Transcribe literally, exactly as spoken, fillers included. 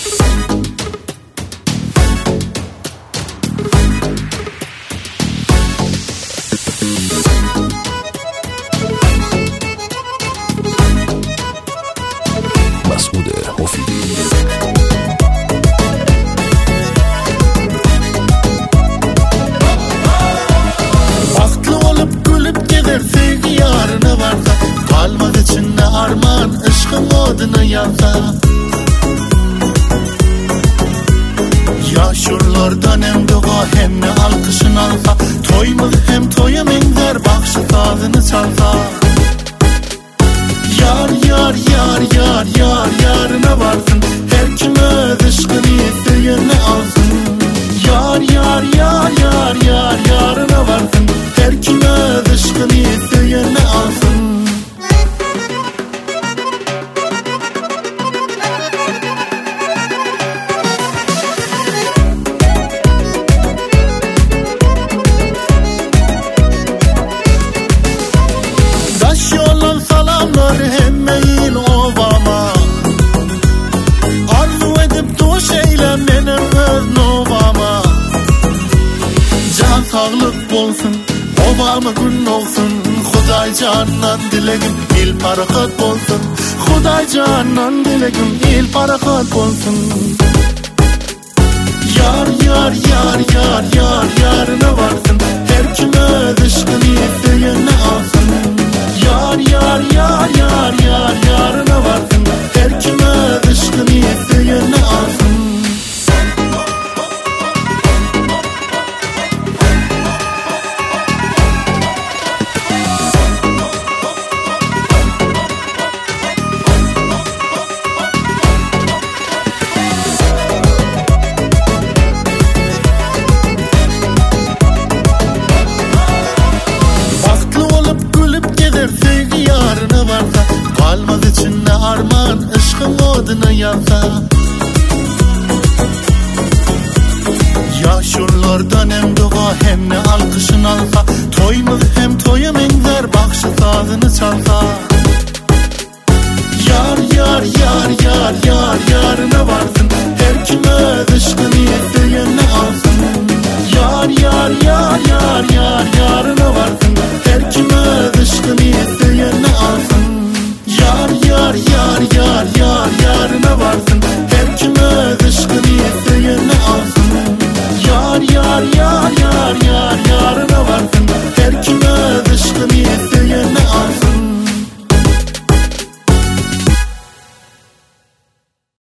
Kalmadı içinde arman, ışkın odunu yansa. Yaşurlardan hem dua hem ne alkışın alsa. Toymul hem toyum engler, bakşı tadını çalsa. Yar yar yar yar yar yarına varsın. Her kim öz ışkını isteyene alsın. Yar yar yar yar yar yarına varsın. Her kim öz ışkını isteyene alsın. Hemmeyin ovama arzu edip tuş eyle benim öz novama. Can sağlık bolsun, ovama gün olsun. Huday candan dilegim il barakat bolsun. Huday candan dilegim il barakat bolsun. Yar yar yar yar yar yarına varsın. Her kim öz ışkını isteyene alsın. Yar yar yar yar yar yarına varsın. Her kim öz ışkını isteyene alsın. Kalmadı içinde arman, ışkın odunu yansa. Yaşurlardan hem dua hem ne alkışın alsa. Toymul hem toyum engler, bakşı tadını çalsa. Yar yar yar yar yar yarına varsın. Her kim öz ışkını isteyene alsın. Yar yar yar yar yar yarına varsın. Her kim öz ışkını isteyene alsın. Yar yar yar yar yar yarına varsın.